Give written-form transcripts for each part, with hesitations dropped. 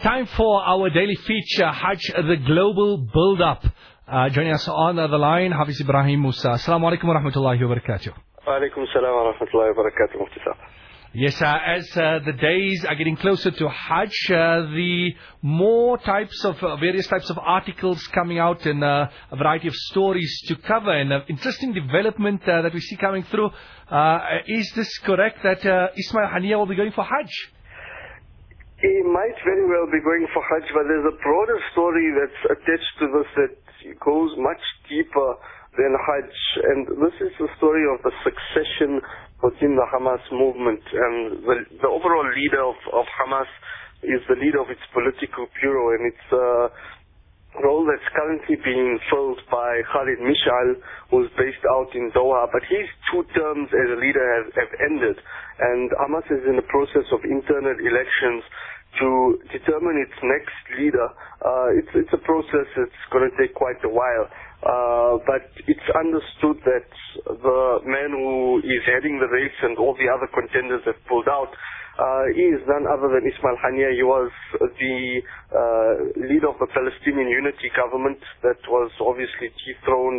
Time for our daily feature, Hajj, the Global Build-Up. Joining us on the line, Hafiz Ibrahim Musa. Assalamu alaikum wa rahmatullahi wa barakatuh. Wa alaikum salam wa rahmatullahi wa barakatuh, Mufti Saab. Yes, as the days are getting closer to Hajj, the more types of, various types of articles coming out and a variety of stories to cover, and an interesting development that we see coming through. Is this correct that Ismail Hania will be going for Hajj? He might very well be going for Hajj, but there's a broader story that's attached to this that goes much deeper than Hajj, and this is the story of the succession within the Hamas movement. And the overall leader of Hamas is the leader of its political bureau, and it's a role that's currently being filled by Khalid Mish'al, who's based out in Doha, but his 2 terms as a leader have ended, and Hamas is in the process of internal elections to determine its next leader. It's a process that's going to take quite a while. But it's understood that the man who is heading the race and all the other contenders have pulled out is none other than Ismail Hania. He was the leader of the Palestinian Unity government that was obviously dethroned,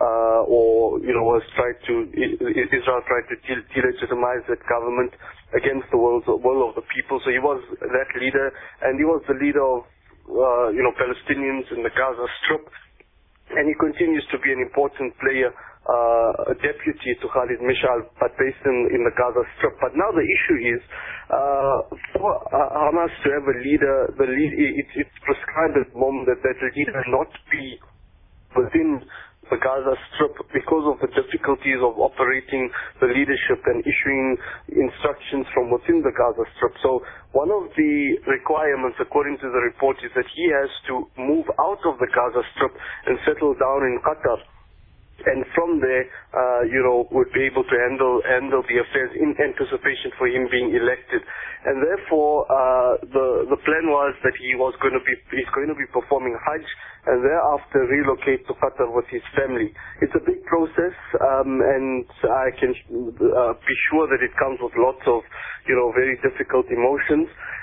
Israel tried to delegitimize that government against the will of the people. So he was that leader, and he was the leader of Palestinians in the Gaza Strip. And he continues to be an important player, a deputy to Khalid Mish'al, but based in the Gaza Strip. But now the issue is, for Hamas to have a leader, it's prescribed at the moment that the leader not be within the Gaza Strip because of the difficulties of operating the leadership and issuing instructions from within the Gaza Strip. So one of the requirements, according to the report, is that he has to move out of the Gaza Strip and settle down in Qatar. And from there, would be able to handle the affairs in anticipation for him being elected. And therefore, the plan was that he's going to be performing Hajj and thereafter relocate to Qatar with his family. It's a big process, and I can be sure that it comes with lots of, very difficult emotions.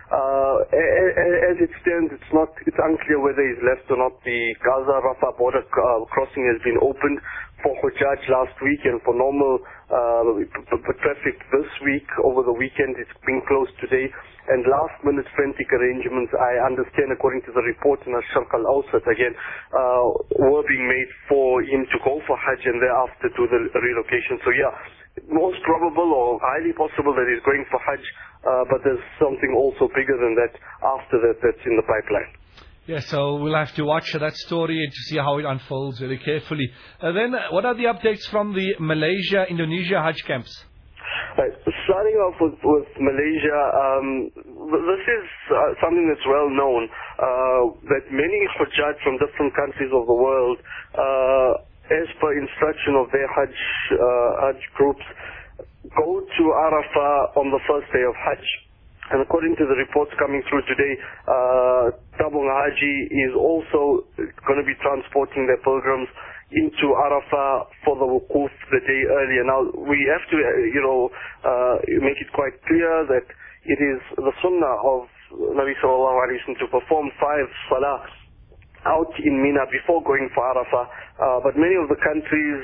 As it stands, it's unclear whether he's left or not. The Gaza-Rafah border crossing has been opened for Hujjaj last week, and for normal traffic this week. Over the weekend, it's been closed today. And last-minute frantic arrangements, I understand, according to the report in Al-Sharq Al-Awsat, again, were being made for him to go for Hajj and thereafter do the relocation. So yeah, most probable or highly possible that he's going for Hajj, but there's something also bigger than that after that's in the pipeline. Yeah, so we'll have to watch that story and to see how it unfolds very carefully. Then, what are the updates from the Malaysia-Indonesia Hajj camps? Right. Starting off with Malaysia, this is something that's well known, that many Hujjaj from different countries of the world, as per instruction of their Hajj groups, go to Arafah on the first day of Hajj. And according to the reports coming through today, Tabung Haji is also going to be transporting their pilgrims into Arafah for the wukuf the day earlier. Now, we have to, make it quite clear that it is the sunnah of Nabi sallallahu alayhi wa sallam to perform 5 salah out in Mina before going for Arafah, but many of the countries,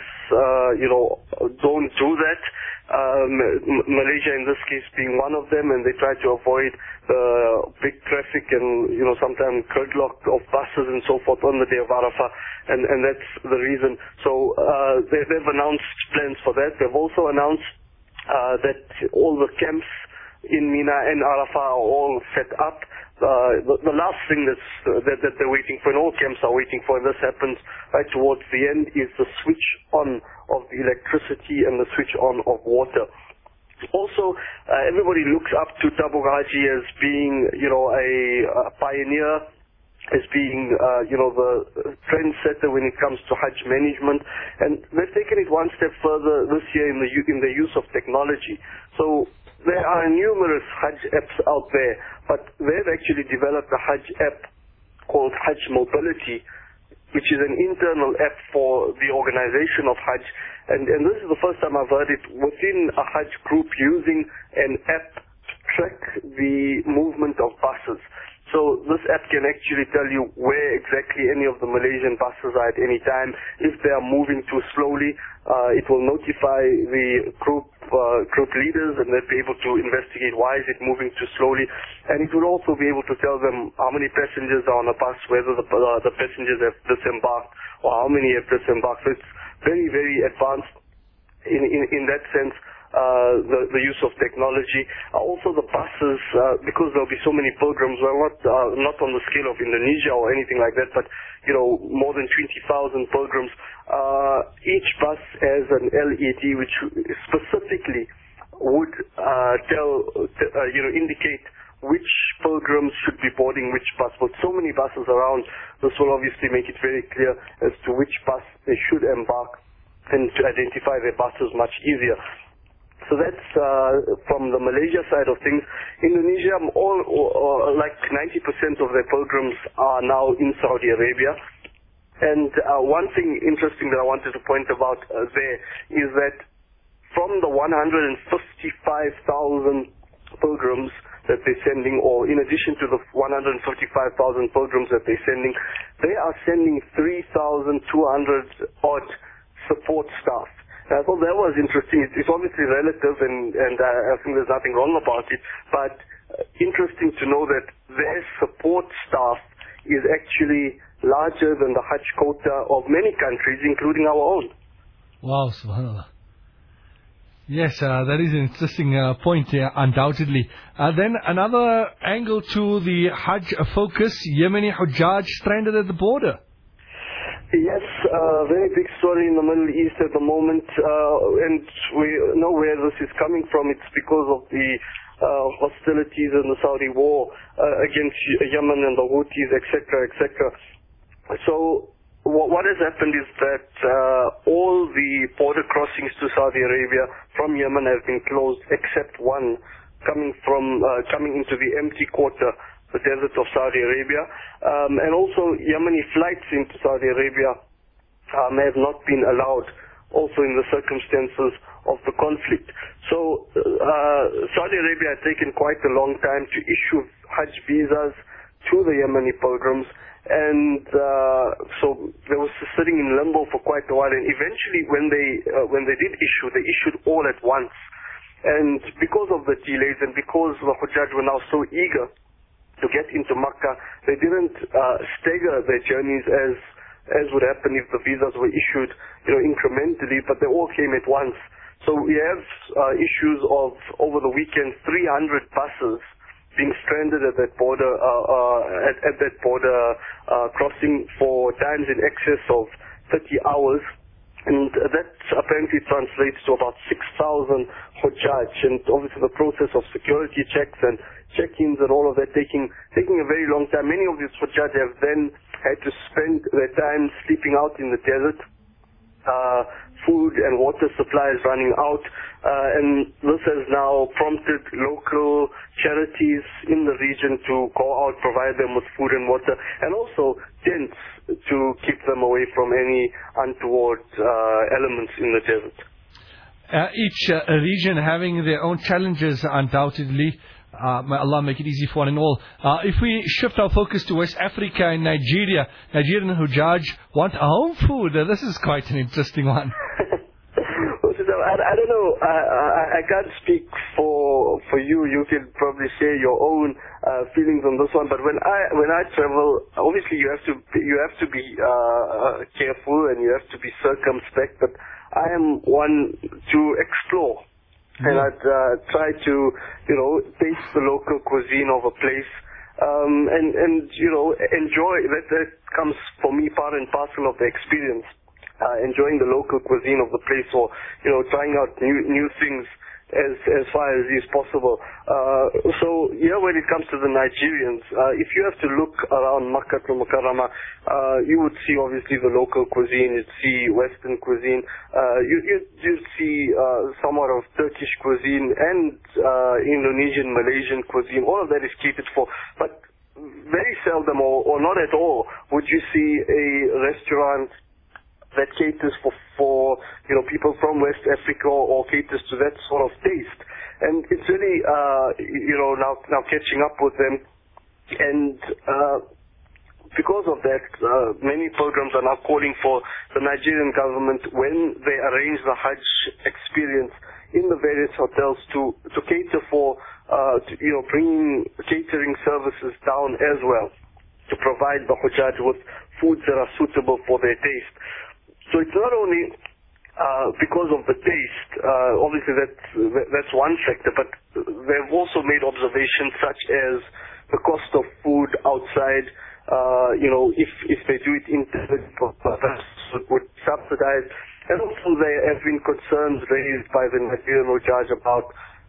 don't do that. Malaysia in this case being one of them, and they try to avoid big traffic and, sometimes gridlock of buses and so forth on the day of Arafah, and that's the reason. So they've announced plans for that. They've also announced that all the camps in Mina and Arafah are all set up. The last thing that they're waiting for, and all camps are waiting for, and this happens right towards the end, is the switch on of the electricity and the switch on of water. Also, everybody looks up to Tabung Haji as being, a pioneer, as being, the trendsetter when it comes to Hajj management, and they've taken it one step further this year in the use of technology. So there are numerous Hajj apps out there, but they've actually developed a Hajj app called Hajj Mobility, which is an internal app for the organization of Hajj. And this is the first time I've heard it within a Hajj group using an app to track the movement of buses. So this app can actually tell you where exactly any of the Malaysian buses are at any time. If they are moving too slowly, it will notify the group leaders, and they'll be able to investigate why is it moving too slowly. And it will also be able to tell them how many passengers are on a bus, whether the passengers have disembarked or how many have disembarked. So it's very, very advanced in that sense. The use of technology. Also the buses, because there'll be so many pilgrims, well, not on the scale of Indonesia or anything like that, but, more than 20,000 pilgrims. Each bus has an LED which specifically would indicate which pilgrims should be boarding which bus. With so many buses around, this will obviously make it very clear as to which bus they should embark, and to identify their buses much easier. So that's from the Malaysia side of things. Indonesia, like 90% of their pilgrims are now in Saudi Arabia. And one thing interesting that I wanted to point about there is that from the 155,000 pilgrims that they're sending, or in addition to the 155,000 pilgrims that they're sending, they are sending 3,200 odd support staff. I thought that was interesting. It's obviously relative, and I think there's nothing wrong about it, but interesting to know that their support staff is actually larger than the Hajj quota of many countries, including our own. Wow, subhanAllah. Yes, that is an interesting point, undoubtedly. Then another angle to the Hajj focus, Yemeni Hujjaj stranded at the border. Yes, very big story in the Middle East at the moment, and we know where this is coming from. It's because of the hostilities in the Saudi war against Yemen and the Houthis, etc., etc. So what has happened is that all the border crossings to Saudi Arabia from Yemen have been closed, except one coming into the empty quarter, the desert of Saudi Arabia, and also Yemeni flights into Saudi Arabia have not been allowed, also in the circumstances of the conflict. So Saudi Arabia had taken quite a long time to issue Hajj visas to the Yemeni pilgrims, and so they were sitting in limbo for quite a while, and eventually when they did issue, they issued all at once. And because of the delays, and because the Hujjaj were now so eager to get into Makkah, they didn't stagger their journeys as would happen if the visas were issued, incrementally, but they all came at once. So we have issues of, over the weekend, 300 buses being stranded at that border, at that border crossing for times in excess of 30 hours. And that apparently translates to about 6,000 Hujjaj, and obviously the process of security checks and check-ins and all of that taking a very long time. Many of these Hujjaj have then had to spend their time sleeping out in the desert. Food and water supply is running out, and this has now prompted local charities in the region to go out, provide them with food and water, and also tents to keep them away from any untoward elements in the desert. Each region having their own challenges, undoubtedly. May Allah make it easy for one and all. If we shift our focus to West Africa and Nigeria, Nigerian Hujjaj want home food. This is quite an interesting one. I don't know. I can't speak for you. You can probably share your own feelings on this one. But when I travel, obviously you have to be careful, and you have to be circumspect. But I am one to explore. And I'd try to, taste the local cuisine of a place, and enjoy. That comes for me part and parcel of the experience. Enjoying the local cuisine of the place, or trying out new things as far as is possible. So when it comes to the Nigerians, if you have to look around Makkah to Mukarramah, you would see obviously the local cuisine, you'd see Western cuisine, you'd see somewhat of Turkish cuisine and Indonesian, Malaysian cuisine. All of that is catered for, but very seldom or not at all would you see a restaurant that caters for people from West Africa, or caters to that sort of taste. And it's really now catching up with them And because of that, many programs are now calling for the Nigerian government, when they arrange the Hajj experience in the various hotels, to cater for, bringing catering services down as well, to provide the Hujjaj with foods that are suitable for their taste. So it's not only because of the taste, obviously that's one factor, but they've also made observations such as the cost of food outside. If they do it internally, would subsidize. And also there have been concerns raised by the Nigerian Hujjaj about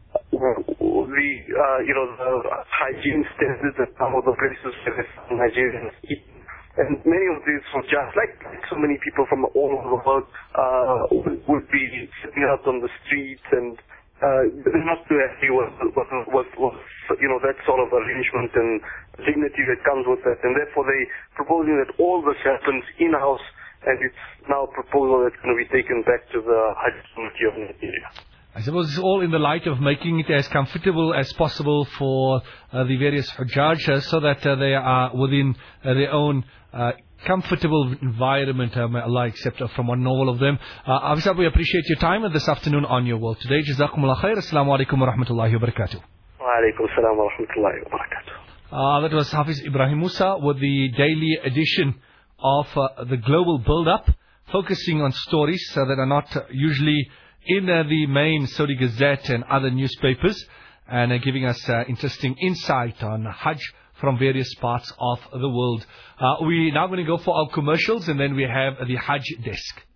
the hygiene standards at some of the places where Nigerians eat. And many of these Hujjaj, like so many people from all over the world, would be sitting out on the streets, and they're not too happy with that sort of arrangement and dignity that comes with that. And therefore they're proposing that all this happens in-house, and it's now a proposal that's going to be taken back to the Hajj Committee of Nigeria. I suppose it's all in the light of making it as comfortable as possible for the various Hujjaj, so that they are within their own comfortable environment. May Allah accept from one and all of them. Afisab, we appreciate your time this afternoon on Your World Today. Jazakumullah khair. Assalamu alaikum wa rahmatullahi wa barakatuh. Wa alaikum assalam wa rahmatullahi wa barakatuh. That was Hafiz Ibrahim Musa with the daily edition of the Global Build-Up, focusing on stories that are not usually in the main Saudi Gazette and other newspapers, and giving us interesting insight on Hajj from various parts of the world. We're now going to go for our commercials, and then we have the Hajj Desk.